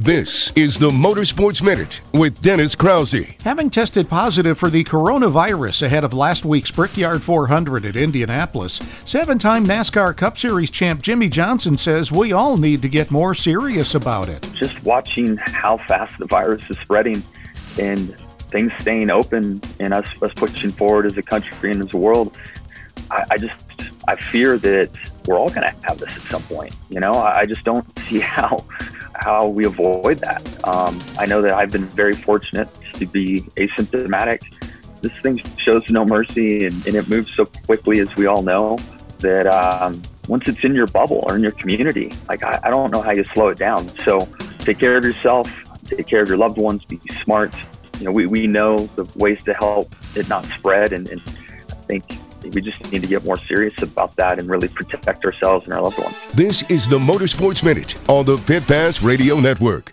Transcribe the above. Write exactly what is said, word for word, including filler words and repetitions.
This is the Motorsports Minute with Dennis Krause. Having tested positive for the coronavirus ahead of last week's Brickyard four hundred at Indianapolis, seven-time NASCAR Cup Series champ Jimmie Johnson says we all need to get more serious about it. Just watching how fast the virus is spreading and things staying open and us, us pushing forward as a country and as a world, I, I just I fear that we're all going to have this at some point. You know, I, I just don't see how how we avoid that. Um, I know that I've been very fortunate to be asymptomatic. This thing shows no mercy, and, and it moves so quickly, as we all know, that um, once it's in your bubble or in your community, like I, I don't know how you slow it down. So take care of yourself, take care of your loved ones, be smart. You know, we, we know the ways to help it not spread, and, and I think we just need to get more serious about that and really protect ourselves and our loved ones. This is the Motorsports Minute on the Pit Pass Radio Network.